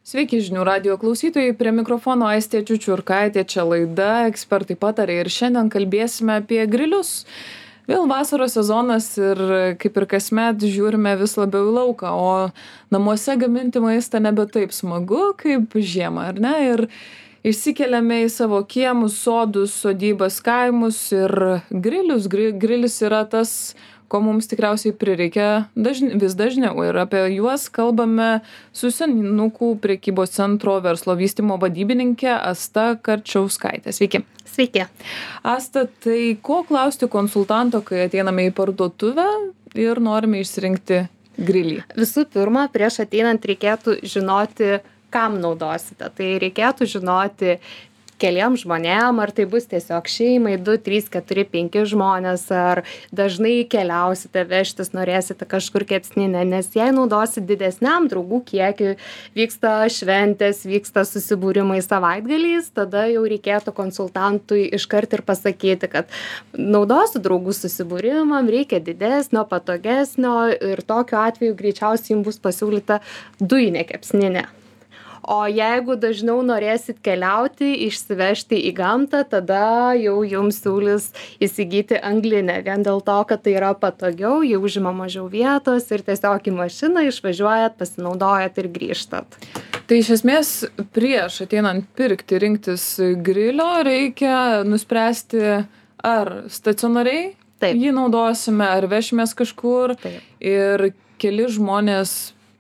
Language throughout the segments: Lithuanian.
Sveiki žinių radijo klausytojai, prie mikrofono Aistė Čiučiurkaitė, čia laida Ekspertai patarė ir šiandien kalbėsime apie grilius. Vėl vasaros sezonas ir kaip ir kasmet žiūrime vis labiau į lauką, o namuose gaminti maistą nebe taip smagu kaip žiemą, ar ne? Ir išsikeliame į savo kiemus, sodus, sodybas, kaimus ir grilius. Grilis yra tas, ko mums tikriausiai prireikia vis dažniau. Ir apie juos kalbame su Seninukų prekybos centro verslo vystymo vadybininke Asta Karčiauskaitė. Sveiki. Sveiki. Asta, tai ko klausti konsultanto, kai ateiname į parduotuvę ir norime išsirinkti grilį? Visų pirma, prieš ateinant reikėtų žinoti, kam naudosite. Tai reikėtų žinoti keliems žmonėm, ar tai bus tiesiog šeimai 2, 3, 4, 5 žmonės, ar dažnai keliausite, vežtis, norėsite kažkur kepsninę, nes jei naudosit didesniam draugų kiekiui, vyksta šventės, vyksta susibūrimai savaitgaliais, tada jau reikėtų konsultantui iškart ir pasakyti, kad naudosiu draugų susibūrimam, reikia didesnio, patogesnio ir tokiu atveju greičiausiai jums bus pasiūlyta dujinė kepsninė. O jeigu dažniau norėsit keliauti, išsivežti į gamtą, tada jau jums siūlys įsigyti anglinę. Vien dėl to, kad tai yra patogiau, jau užima mažiau vietos ir tiesiog į mašiną išvažiuojat, pasinaudojat ir grįžtat. Tai iš esmės prieš ateinant pirkti, rinktis grilio, reikia nuspręsti, ar stacionariai jį naudosime, ar vešimės kažkur. Taip. Ir keli žmonės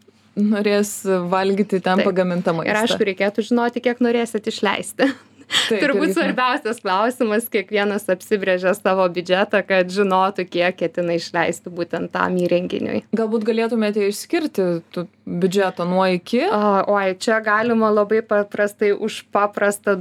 norės valgyti ten pagamintą maistą. Ir aišku, reikėtų žinoti, kiek norėsit išleisti. Taip, turbūt svarbiausias klausimas, kiekvienas apsibrėžia savo biudžetą, kad žinotų, kiek ketina išleisti būtent tam įrenginiui. Galbūt galėtumėte išskirti biudžetą nuo iki? Čia galima labai paprastai už paprastą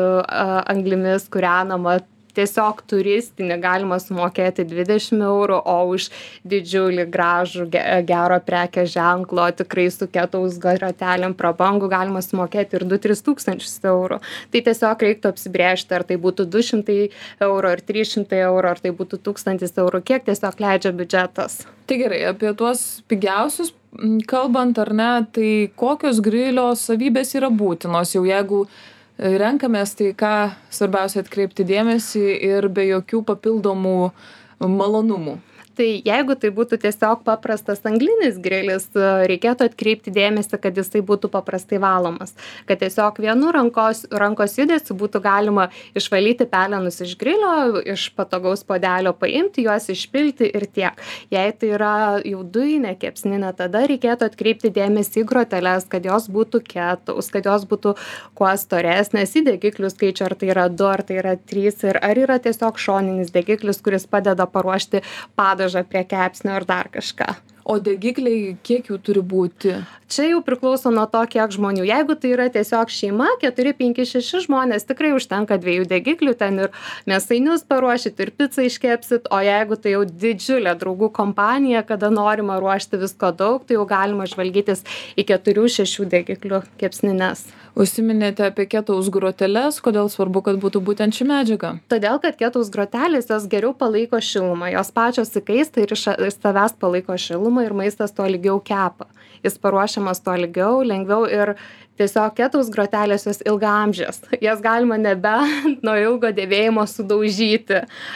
anglimis kūrenamą tiesiog turistinį galima sumokėti 20 eurų, o už didžiulį gražų gero prekės ženklo, tikrai su ketaus grotelėm prabangų galima sumokėti ir 2-3 tūkstančius eurų. Tai tiesiog reiktų apsibrėžti, ar tai būtų 200 eurų, ar 300 eurų, ar tai būtų 1000 eurų, kiek tiesiog leidžia biudžetas. Tai gerai, apie tuos pigiausius kalbant ar ne, tai kokios grilio savybės yra būtinos, jau jeigu renkamės, tai ką svarbiausia atkreipti dėmesį ir be jokių papildomų malonumų. Tai jeigu tai būtų tiesiog paprastas anglinis grilis, reikėtų atkreipti dėmesį, kad jisai būtų paprastai valomas. Kad tiesiog vienu rankos judesiu būtų galima išvalyti pelenus iš grilio, iš patogaus puodelio paimti, juos išpilti ir tiek. Jei tai yra jau dujinė kepsninė, tada reikėtų atkreipti dėmesį į groteles, kad jos būtų ketaus, kad jos būtų kuo storesnės, į degiklių skaičių, ar tai yra 2, ar tai yra 3, ir ar yra tiesiog šoninis degiklis, kuris padeda paruošti padažą prie kepsnio ar dar kažką. O degikliai kiek jų turi būti? Čia jau priklauso nuo to, kiek žmonių. Jeigu tai yra tiesiog šeima, 4, 5, 6 žmonės, tikrai užtenka 2 degiklių, ten ir mėsainius paruošit, ir pizzą iškepsit, o jeigu tai jau didžiulė draugų kompanija, kada norima ruošti visko daug, tai jau galima žvalgytis į 4-6 degiklių kepsnines. Užsiminėte apie ketaus groteles, kodėl svarbu, kad būtų būtent ši medžiaga? Todėl, kad ketaus grotelės jos geriau palaiko šilumą, jos pačios įkaista ir iš savęs palaiko šilumą ir maistas to lygiau kepa. Jis paruošiamas to lygiau, lengviau ir tiesiog ketaus grotelės jos ilgaamžės. Jas galima nebent nuo ilgo dėvėjimo sudaužyti,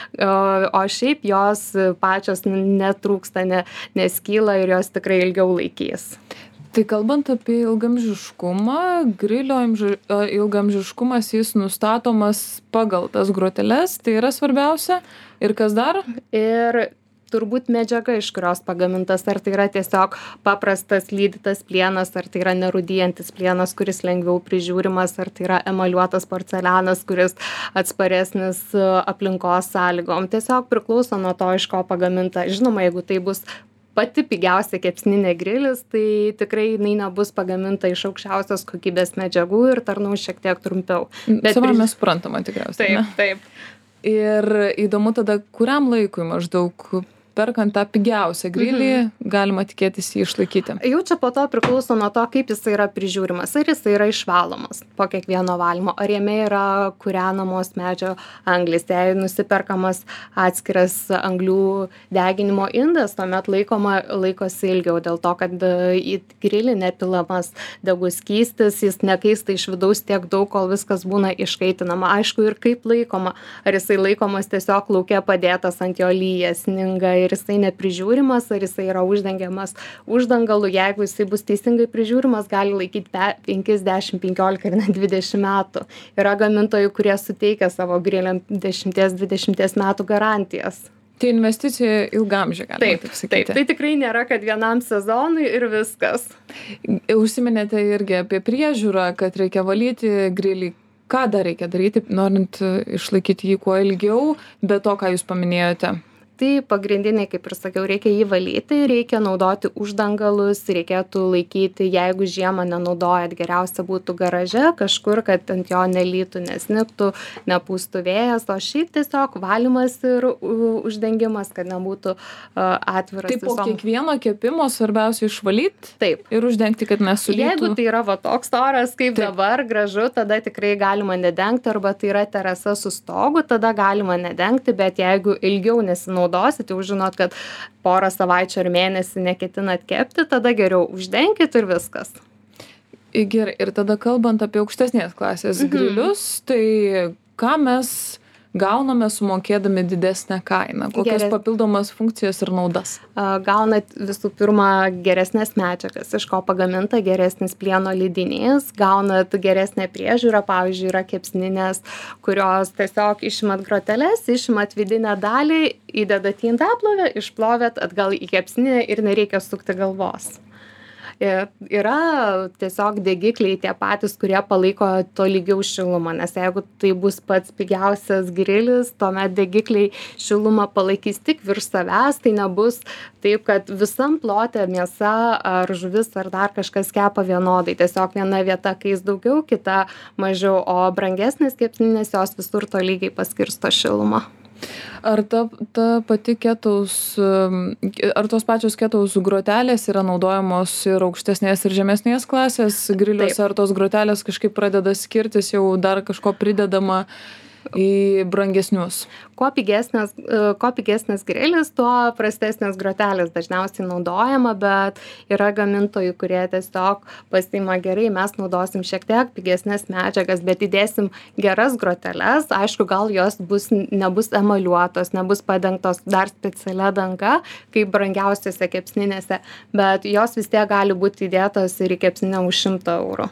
o šiaip jos pačios netrūksta, neskyla ir jos tikrai ilgiau laikys. Tai kalbant apie ilgamžiškumą, grilio ilgamžiškumas jis nustatomas pagal tas groteles, tai yra svarbiausia. Ir kas dar? Ir turbūt medžiaga, iš kurios pagamintas, ar tai yra tiesiog paprastas lydytas plienas, ar tai yra nerūdijantis plienas, kuris lengviau prižiūrimas, ar tai yra emaliuotas porcelianas, kuris atsparesnis aplinkos sąlygom. Tiesiog priklauso nuo to, iš ko pagaminta. Žinoma, jeigu tai bus pati pigiausia kepsninė grilis, tai tikrai jinai nebus pagaminta iš aukščiausios kokybės medžiagų ir tarnaus šiek tiek trumpiau. Savame suprantama tikriausiai. Taip. Ir įdomu tada, kuriam laikui maždaug perkant tą pigiausią grilį galima tikėtis jį išlaikyti? Jau čia po to priklauso nuo to, kaip jis yra prižiūrimas. Ar jis yra išvalomas po kiekvieno valymo, ar jame yra kūrenamos medžio anglys. Jei nusiperkamas atskiras anglių deginimo indas, tuomet laikosi ilgiau, dėl to, kad į grilį nepilamas degus skystis, jis nekaista iš vidaus tiek daug, kol viskas būna iškaitinama. Aišku, ir kaip laikoma. Ar jisai laikomas tiesiog lauke padėtas ant jo lyja, sninga ir jisai neprižiūrimas, ar jisai yra uždengiamas uždangalu. Jeigu jisai bus teisingai prižiūrimas, gali laikyti 5, 10, 15 ir net 20 metų. Yra gamintojų, kurie suteikia savo griliam 10-20 metų garantijas. Tai investicija ilgamžė, galima taip sakyti. Taip, tai tikrai nėra, kad vienam sezonui ir viskas. Užsiminėte irgi apie priežiūrą, kad reikia valyti grilį. Ką dar reikia daryti, norint išlaikyti jį kuo ilgiau, be to, ką jūs paminėjote? Tai pagrindiniai, kaip ir sakiau, reikia jį valyti, reikia naudoti uždangalus, reikėtų laikyti, jeigu žiemą nenaudojat, geriausia būtų garaže kažkur, kad ant jo nelytų, nesnigtų, nepūstų vėjas, o šiaip tiesiog valymas ir uždengimas, kad nebūtų atviras. Tai po kiekvieno kepimo svarbiausia išvalyti ir uždengti, kad nesulytų. Jeigu tai yra toks oras, kaip dabar, gražu, tada tikrai galima nedengti, arba tai yra terasa su stogu, tada galima nedengti, bet jeigu ilgiau nesinaudosit, jau žinot, kad porą savaičių ar mėnesį neketinat kepti, tada geriau uždenkit ir viskas. Gerai, ir tada kalbant apie aukštesnės klasės grilius, tai ką mes gauname sumokėdami didesnę kainą? Kokias papildomas funkcijas ir naudas? Gaunat visų pirma geresnės medžiagas, iš ko pagaminta geresnis plieno lydinys, gaunat geresnę priežiūrą, pavyzdžiui, yra kepsninės, kurios tiesiog išimat groteles, išimat vidinę dalį, įdedat į indaplovę, išplovėt atgal į kepsninę ir nereikia sukti galvos. Yra tiesiog degikliai tie patys, kurie palaiko tolygiau šilumą, nes jeigu tai bus pats pigiausias grilis, tuomet degikliai šilumą palaikys tik virš savęs, tai nebus taip, kad visam plote mėsa ar žuvis ar dar kažkas kepa vienodai, tiesiog viena vieta kais daugiau, kita mažiau, o brangesnės kepsninės jos visur tolygiai paskirsto šilumą. Ar ta pati ketaus, ar tos pačios ketaus grotelės yra naudojamos ir aukštesnės ir žemesnės klasės griliuose, ar tos grotelės kažkaip pradeda skirtis, jau dar kažko pridedama į brangesnius? Kuo pigesnis grilis, tuo prastesnės grotelės dažniausiai naudojama, bet yra gamintojų, kurie tiesiog pasiima gerai, mes naudosim šiek tiek pigesnės medžiagas, bet įdėsim geras groteles, aišku, gal jos nebus emaliuotos, nebus padengtos dar specialia danga, kaip brangiausiose kepsninėse, bet jos vis tiek gali būti įdėtos ir į kepsninę už 100 eurų.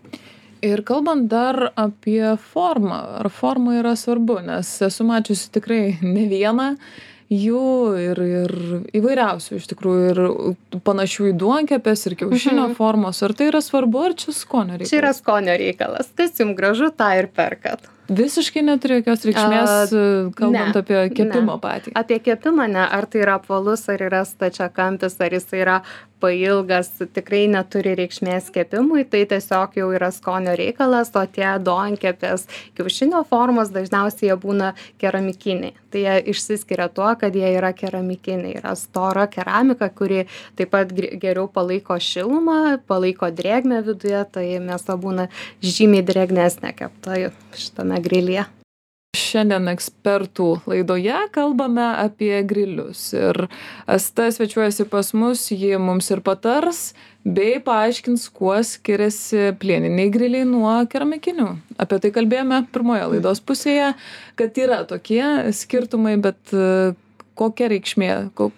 Ir kalbant dar apie formą, ar forma yra svarbu, nes esu mačiusi tikrai ne vieną jų ir įvairiausių iš tikrųjų, ir panašių į duonkepės, ir kiaušinio formos. Ar tai yra svarbu, ar čia skonio reikalas? Čia yra skonio reikalas. Kas jums gražu, tą ir perkat. Visiškai neturi jokios reikšmės, kalbant apie kepimą patį. Apie kepimą ne, ar tai yra apvalus, ar yra stačiakampis, ar jis yra pailgas, tikrai neturi reikšmės kepimui, tai tiesiog jau yra skonio reikalas, o tie duonkepės kiaušinio formos dažniausiai jie būna keramikiniai. Tai jie išsiskiria tuo, kad jie yra keramikiniai, yra stora keramika, kuri taip pat geriau palaiko šilumą, palaiko drėgmę viduje, tai mėsa būna žymiai drėgnesnė kepta šitame grilyje. Šiandien ekspertų laidoje kalbame apie grilius ir Asta svečiuojasi pas mus, ji mums ir patars bei paaiškins, kuo skiriasi plieniniai griliai nuo keramikinių. Apie tai kalbėjome pirmoje laidos pusėje, kad yra tokie skirtumai, bet kokia reikšmė,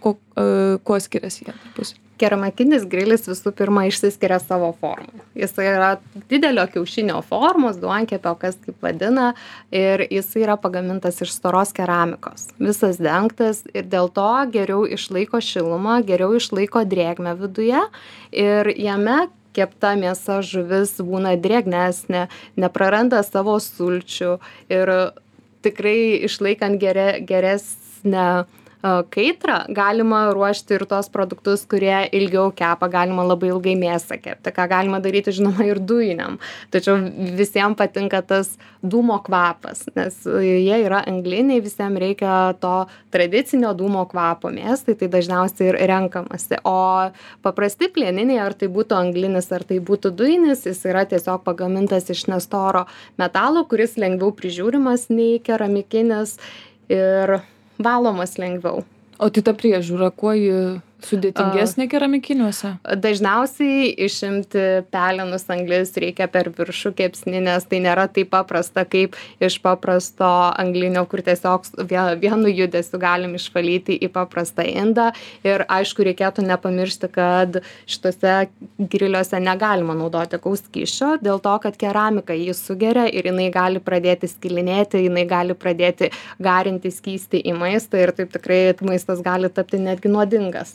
kuo skiriasi jie tarpusavy? Keramikinis grilis visų pirma išsiskiria savo formą. Jis yra didelio kiaušinio formos, duonkepio, kas kaip vadina, ir jis yra pagamintas iš storos keramikos. Visas dengtas ir dėl to geriau išlaiko šilumą, geriau išlaiko drėgmę viduje ir jame kepta mėsa žuvis būna drėgnesnė, nepraranda savo sulčių ir tikrai išlaikant geresnę kaitrą, galima ruošti ir tos produktus, kurie ilgiau kepa, galima labai ilgai mėsą kepti, ką galima daryti, žinoma, ir dujiniam. Tačiau visiems patinka tas dūmo kvapas, nes jie yra angliniai, visiems reikia to tradicinio dūmo kvapo mėsai, tai dažniausiai ir renkamasi. O paprasti plieniniai, ar tai būtų anglinis, ar tai būtų dujinis, jis yra tiesiog pagamintas iš nestoro metalo, kuris lengviau prižiūrimas nei keramikinis ir valomas lengviau. O tai ta priežiūra, kuo ji sudėtingesnė keramikiniuose? Dažniausiai išimti pelenus anglis reikia per viršų kepsninės, tai nėra taip paprasta kaip iš paprasto anglinio, kur tiesiog vienu judesiu galim išvalyti į paprastą indą. Ir aišku, reikėtų nepamiršti, kad šitose griliuose negalima naudoti skysčio, dėl to, kad keramika jį sugeria ir jinai gali pradėti skilinėti, jinai gali pradėti garinti skystį į maistą ir taip tikrai maistas gali tapti netgi nuodingas.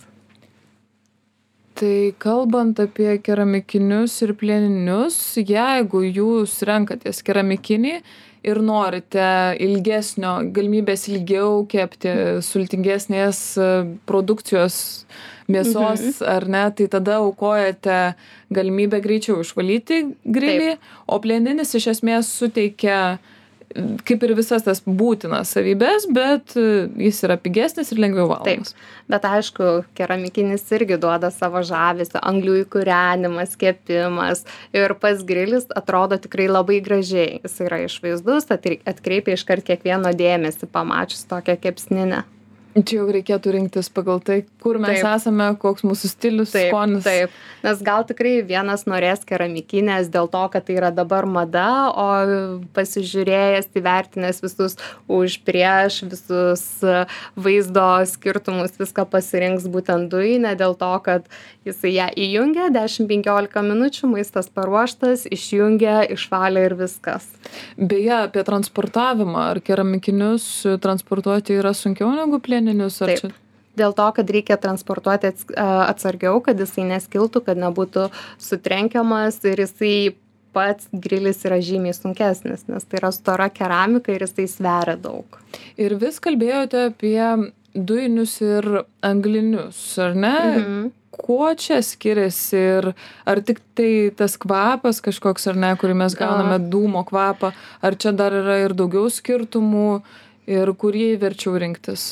Tai kalbant apie keramikinius ir plieninius, jeigu jūs renkatės keramikinį ir norite galimybės ilgiau kepti sultingesnės produkcijos mėsos, ar ne, tai tada aukojate galimybę greičiau išvalyti grilį, o plieninis iš esmės suteikia kaip ir visas tas būtinas savybės, bet jis yra pigesnis ir lengviau valomas. Taip, bet aišku, keramikinis irgi duoda savo žavesio, anglių įkūrenimas, kepimas ir pats grilis atrodo tikrai labai gražiai. Jis yra išvaizdus, atkreipia iškart kiekvieno dėmesį pamačius tokią kepsninę. Čia jau reikėtų rinktis pagal tai, kur mes esame, koks mūsų stilius, skonis. Taip, nes gal tikrai vienas norės keramikinės dėl to, kad tai yra dabar mada, o pasižiūrėjęs, įvertinęs visus už prieš, visus vaizdo skirtumus, viską pasirinks būtent dujinę, dėl to, kad jisai ją įjungia, 10-15 minučių, maistas paruoštas, išjungia, išvalė ir viskas. Beje, apie transportavimą, ar keramikinius transportuoti yra sunkiau negu plieninius? Taip. Dėl to, kad reikia transportuoti atsargiau, kad jisai neskiltų, kad nebūtų sutrenkiamas ir jisai pats grilis yra žymiai sunkesnis, nes tai yra stora keramika ir jisai sveria daug. Ir vis kalbėjote apie dujinius ir anglinius, ar ne? Kuo čia skiriasi ir ar tik tai tas kvapas kažkoks, ar ne, kurį mes gauname dūmo kvapą, ar čia dar yra ir daugiau skirtumų ir kurį verčiau rinktis?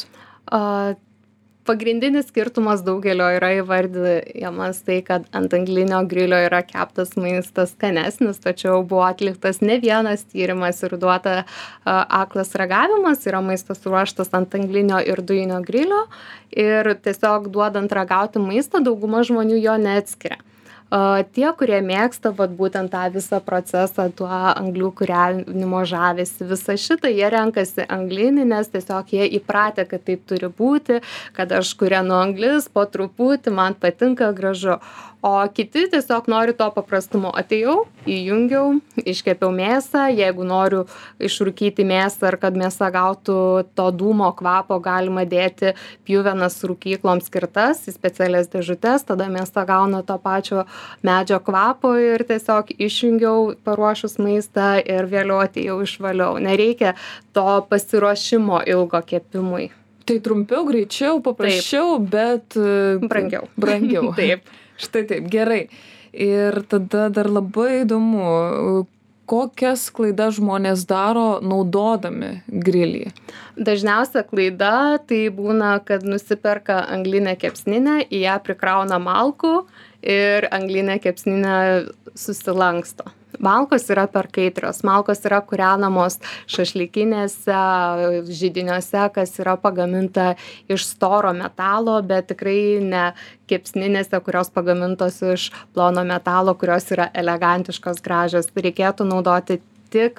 Pagrindinis skirtumas daugelio yra įvardijamas tai, kad ant anglinio grilio yra keptas maistas skanesnis, tačiau buvo atliktas ne vienas tyrimas ir duota aklas ragavimas, yra maistas ruoštas ant anglinio ir dujinio grilio ir tiesiog duodant ragauti maistą, dauguma žmonių jo neatskiria. Tie, kurie mėgsta būtent tą visą procesą, tuo anglių kūrenimo žavesį, visą šitą, jie renkasi anglinį, nes tiesiog jie įpratę, kad taip turi būti, kad aš kūrenu anglis po truputį, man patinka, gražu. O kiti tiesiog nori to paprastumo. Atėjau, įjungiau, iškepiau mėsą, jeigu noriu išrūkyti mėsą ar kad mėsa gautų to dūmo kvapo, galima dėti pjuvenas rūkykloms skirtas į specialias dėžutes, tada mėsa gauna to pačio medžio kvapo ir tiesiog išjungiau paruošus maistą ir vėliau atėjau išvaliau. Nereikia to pasiruošimo ilgo kepimui. Tai trumpiau, greičiau, paprasčiau, bet brangiau. Taip. Štai taip, gerai. Ir tada dar labai įdomu, kokias klaidas žmonės daro naudodami grilį? Dažniausia klaida tai būna, kad nusiperka anglinę kepsninę, į ją prikrauna malkų ir anglinė kepsninė susilanksto. Malkos yra per kaitrios, malkos yra kūrenamos šašlykinėse, židiniuose, kas yra pagaminta iš storo metalo, bet tikrai ne kepsninėse, kurios pagamintos iš plono metalo, kurios yra elegantiškos, gražios. Reikėtų naudoti tik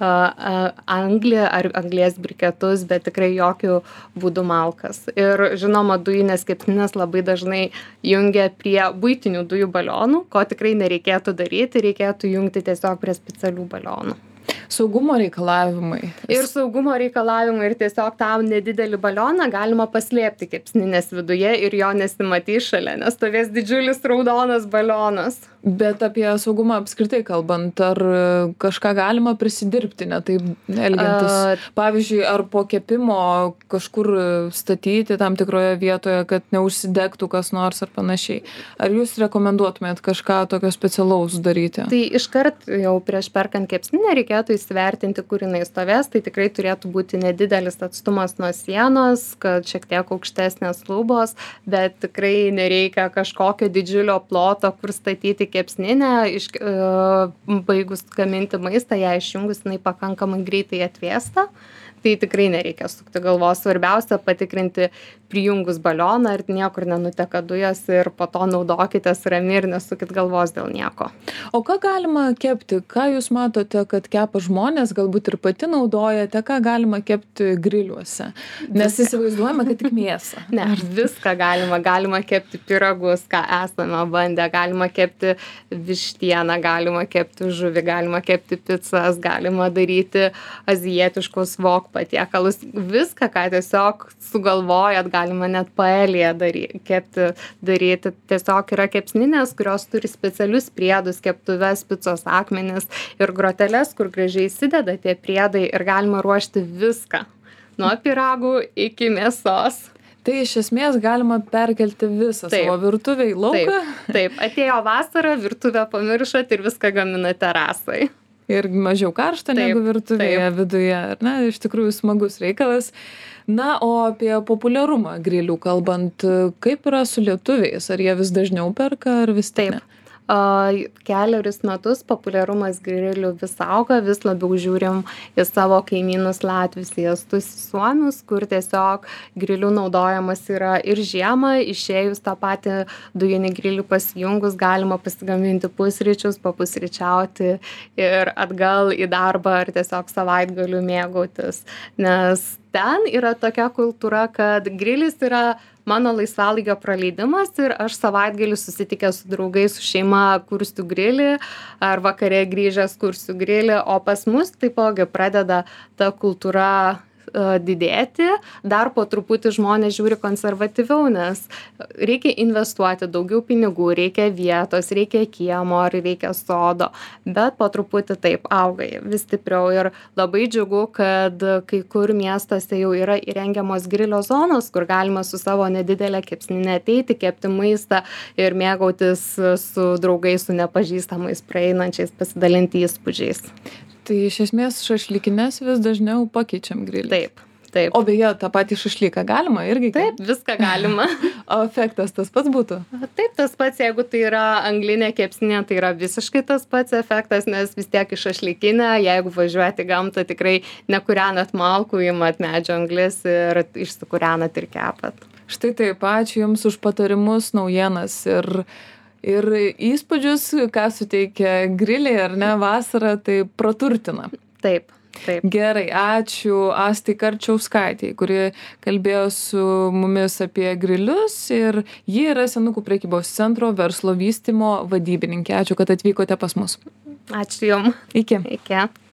anglį ar anglies briketus, bet tikrai jokių būdų malkas. Ir žinoma, dujinės kepsninės labai dažnai jungia prie buitinių dujų balionų, ko tikrai nereikėtų daryti, reikėtų jungti tiesiog prie specialių balionų. Saugumo reikalavimai. Ir saugumo reikalavimai, ir tiesiog tą nedidelį balioną galima paslėpti kepsninės viduje ir jo nesimatys šalia, nes stovės didžiulis raudonas balionas. Bet apie saugumą apskritai kalbant, ar kažką galima prisidirbti, ne taip elgiantis? Pavyzdžiui, ar po kepimo kažkur statyti tam tikroje vietoje, kad neužsidegtų kas nors ar panašiai? Ar jūs rekomenduotumėt kažką tokio specialaus daryti? Tai iškart jau prieš perkant kepsninę reikėtų įsivertinti, kur jinai stovės. Tai tikrai turėtų būti nedidelis atstumas nuo sienos, kad šiek tiek aukštesnės lubos, bet tikrai nereikia kažkokio didžiulio ploto, kur statyti kepsninę, baigus gaminti maistą, ją išjungus, jinai pakankamai greitai atvėsta. Tai tikrai nereikia sukti galvos. Svarbiausia patikrinti prijungus balioną ir niekur nenuteka dujos ir po to naudokitės ramiai ir nesukit galvos dėl nieko. O ką galima kepti? Ką jūs matote, kad kepa žmonės, galbūt ir pati naudojate, ką galima kepti griliuose? Nes įsivaizduojame, kad tik mėsą. Ne, viską galima. Galima kepti pyragus, ką esame bandę, galima kepti vištieną, galima kepti žuvį, galima kepti picas, galima daryti azijietiškus wok patiekalus. Viską, ką tiesiog sugalvojat, galima net paeliją daryti. Tiesiog yra kepsninės, kurios turi specialius priedus, keptuves, picos akmenis ir groteles, kur gražiai įsideda tie priedai ir galima ruošti viską. Nuo pyragų iki mėsos. Tai iš esmės galima perkelti visą savo virtuvę į lauką. Taip. Atėjo vasara, virtuvę pamiršot ir viską gamina terasai. Ir mažiau karšta negu virtuvėje viduje. Na, iš tikrųjų smagus reikalas. Na, o apie populiarumą grilių kalbant, kaip yra su lietuviais? Ar jie vis dažniau perka, ar vis taip? Kelerius metus populiarumas grilių vis auga, vis labiau žiūrim į savo kaimynus latvius, į estus, į suomius, kur tiesiog grilių naudojamas yra ir žiemą, išėjus tą patį dujinį grilių pasijungus, galima pasigaminti pusryčius, papusryčiauti ir atgal į darbą ar tiesiog savaitgalių mėgautis. Nes ten yra tokia kultūra, kad grilis yra mano laisvalaikio praleidimas ir aš savaitgalį susitikęs su draugais, su šeima kursiu grilį ar vakare grįžęs kursiu grilį, o pas mus taipogi pradeda ta kultūra didėti, dar po truputį žmonės žiūri konservatyviau, nes reikia investuoti daugiau pinigų, reikia vietos, reikia kiemo ar reikia sodo, bet po truputį taip auga vis stipriau ir labai džiugu, kad kai kur miestuose jau yra įrengiamos grilio zonos, kur galima su savo nedidelė kepsninė ateiti, kepti maistą ir mėgautis su draugais, su nepažįstamais praeinančiais, pasidalinti įspūdžiais. Tai iš esmės šašlykines vis dažniau pakeičiam grilį. Taip. O beje, tą patį šašlyką galima irgi? Taip, viską galima. O efektas tas pats būtų? Taip, tas pats, jeigu tai yra anglinė kepsninė, tai yra visiškai tas pats efektas, nes vis tiek iš šašlykinę, jeigu važiuoti gamtą, tikrai nekūrenat malkų, imat medžio anglis ir išsikūrenat ir kepat. Štai taip, ačiū Jums už patarimus, naujienas ir įspūdžius, ką suteikia griliai ar ne vasarą, tai praturtina. Taip. Gerai, ačiū Astai Karčiauskaitei, kuri kalbėjo su mumis apie grilius ir ji yra Senukų prekybos centro verslo vystymo vadybininkė. Ačiū, kad atvykote pas mus. Ačiū Jums. Iki.